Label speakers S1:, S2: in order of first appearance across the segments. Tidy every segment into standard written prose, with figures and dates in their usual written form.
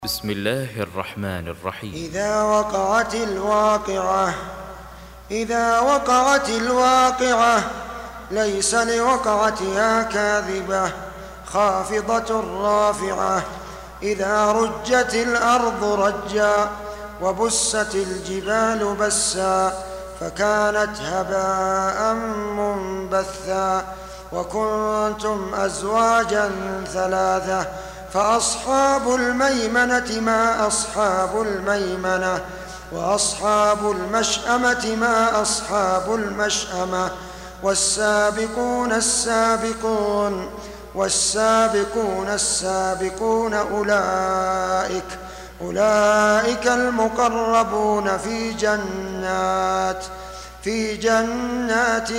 S1: بسم الله الرحمن الرحيم.
S2: إذا وقعت الواقعة ليس لوقعتها كاذبة خافضة رافعة. إذا رجت الأرض رجا وبست الجبال بسا فكانت هباء منبثا. وكنتم أزواجا ثلاثة فأصحاب الميمنة ما أصحاب الميمنة وأصحاب المشأمة ما أصحاب المشأمة. والسابقون السابقون أولئك المقربون في جنات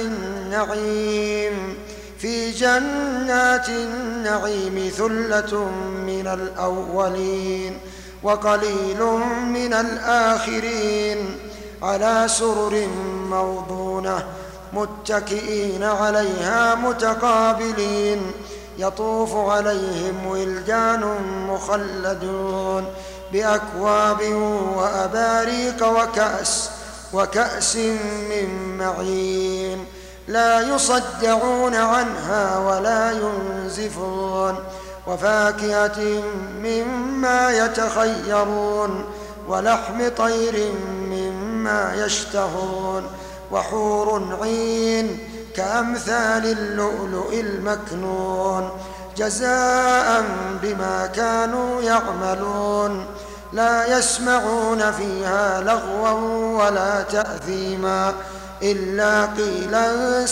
S2: النعيم ثلة من الأولين وقليل من الآخرين. على سرر موضونة متكئين عليها متقابلين. يطوف عليهم ولدان مخلدون بأكواب وأباريق وكأس من معين. لا يصدعون عنها ولا ينزفون. وفاكهة مما يتخيرون ولحم طير مما يشتهون. وحور عين كأمثال اللؤلؤ المكنون جزاء بما كانوا يعملون. لا يسمعون فيها لغوا ولا تأثيما إلا قيلا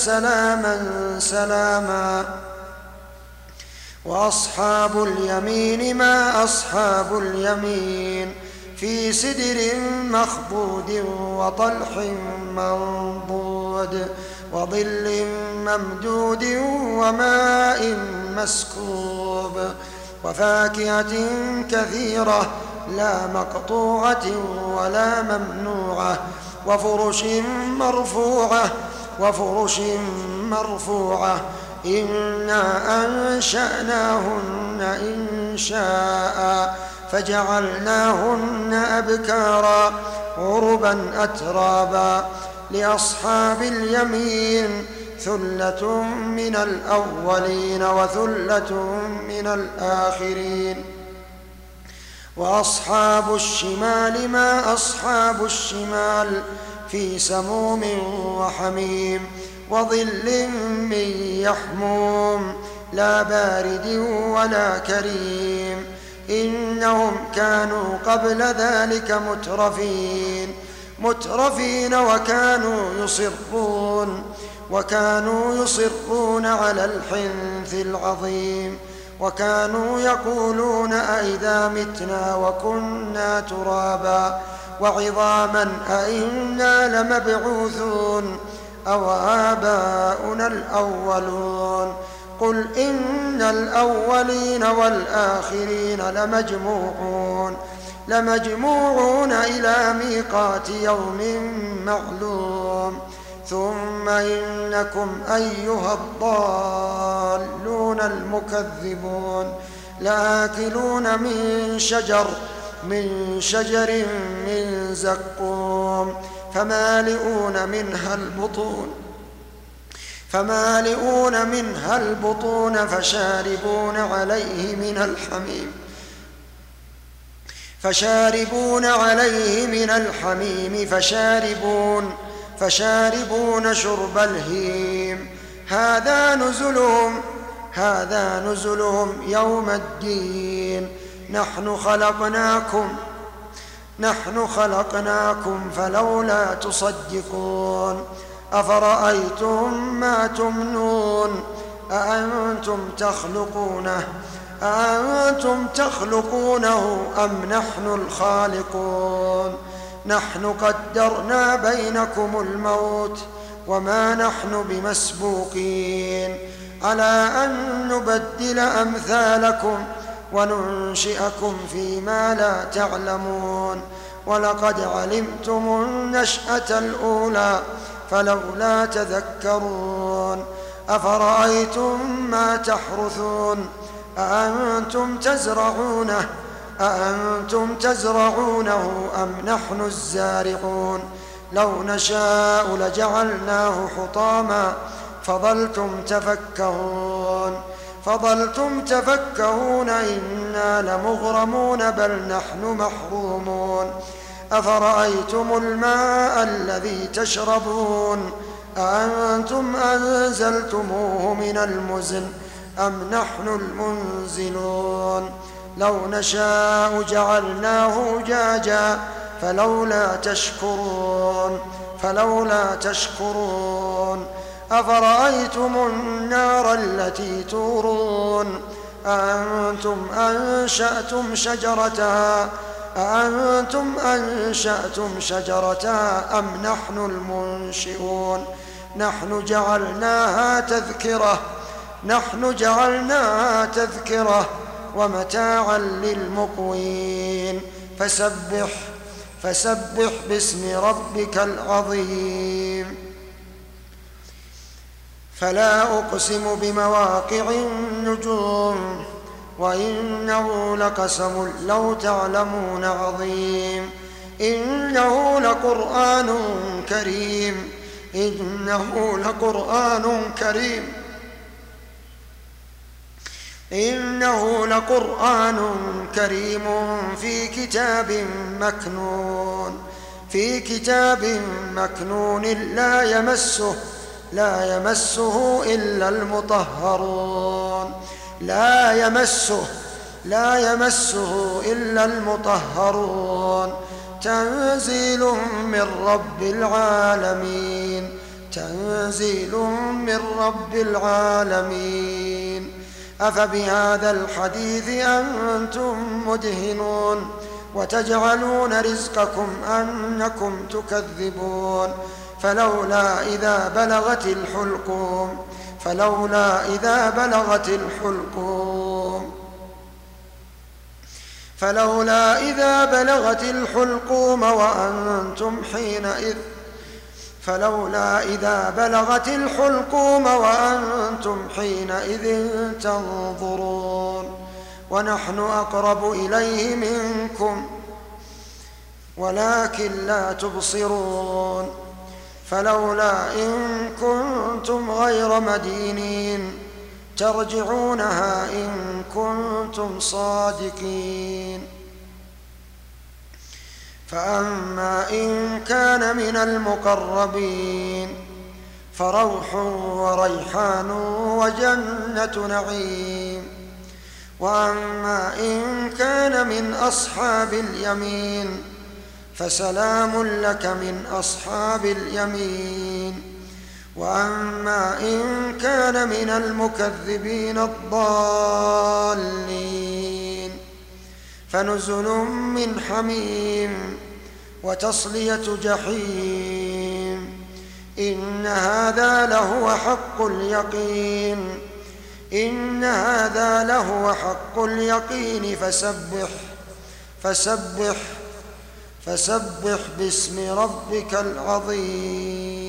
S2: سلاما. وأصحاب اليمين ما أصحاب اليمين في سدر مخضود وطلح منضود وظل ممدود وماء مسكوب. وفاكهة كثيرة لا مقطوعة ولا ممنوعة. وفرش مرفوعة إنا أنشأناهن إنشاء فجعلناهن أبكارا عربا أترابا. لأصحاب اليمين ثلة من الأولين وثلة من الآخرين. وأصحاب الشمال ما أصحاب الشمال في سموم وحميم وظل من يحموم لا بارد ولا كريم. إنهم كانوا قبل ذلك مترفين وكانوا يصرون على الحنث العظيم. وكانوا يقولون أئذا متنا وكنا ترابا وعظاما أئنا لمبعوثون أو آباؤنا الأولون. قل إن الأولين والآخرين لمجموعون إلى ميقات يوم معلوم. ثم إنكم أيها الضالون المكذبون لآكلون من شجر من زقوم فمالئون منها البطون فشاربون عليه من الحميم فشاربون شرب الهيم. هذا نزلهم يوم الدين. نحن خلقناكم فلولا تصدقون. أفرأيتم ما تمنون أأنتم تخلقونه أم نحن الخالقون. نحن قدرنا بينكم الموت وما نحن بمسبوقين على أن نبدل أمثالكم وننشئكم فيما لا تعلمون. ولقد علمتم النشأة الأولى فلولا تذكرون. أفرأيتم ما تحرثون أأنتم تزرعونه أأنتم تزرعونه أم نحن الزارعون لو نشاء لجعلناه حطاما فظلتم تفكهون إنا لمغرمون بل نحن محرومون أفرأيتم الماء الذي تشربون أأنتم أنزلتموه من المزن أم نحن المنزلون لو نشاء جعلناه أجاجا فلولا تشكرون أفرأيتم النار التي تورون أأنتم أنشأتم شجرتها أم نحن المنشئون نحن جعلناها تذكرة ومتاعا للمقوين فسبح باسم ربك العظيم فلا أقسم بمواقع النجوم وإنه لقسم لو تعلمون عظيم إنه لقرآن كريم في كتاب مكنون لا يمسه إلا المطهرون تنزيل من رب العالمين أفبهذا الحديث أنتم مدهنون وتجعلون رزقكم أنكم تكذبون فلولا إذا بلغت الحلقوم وأنتم حينئذ تنظرون ونحن أقرب إليه منكم ولكن لا تبصرون فلولا إن كنتم غير مدينين ترجعونها إن كنتم صادقين فأما إن كان من المقربين فروح وريحان وجنة نعيم وأما إن كان من أصحاب اليمين فسلام لك من أصحاب اليمين وأما إن كان من المكذبين الضالين فنزل من حميم وتصلية جحيم إن هذا لهو حق اليقين فسبح باسم ربك العظيم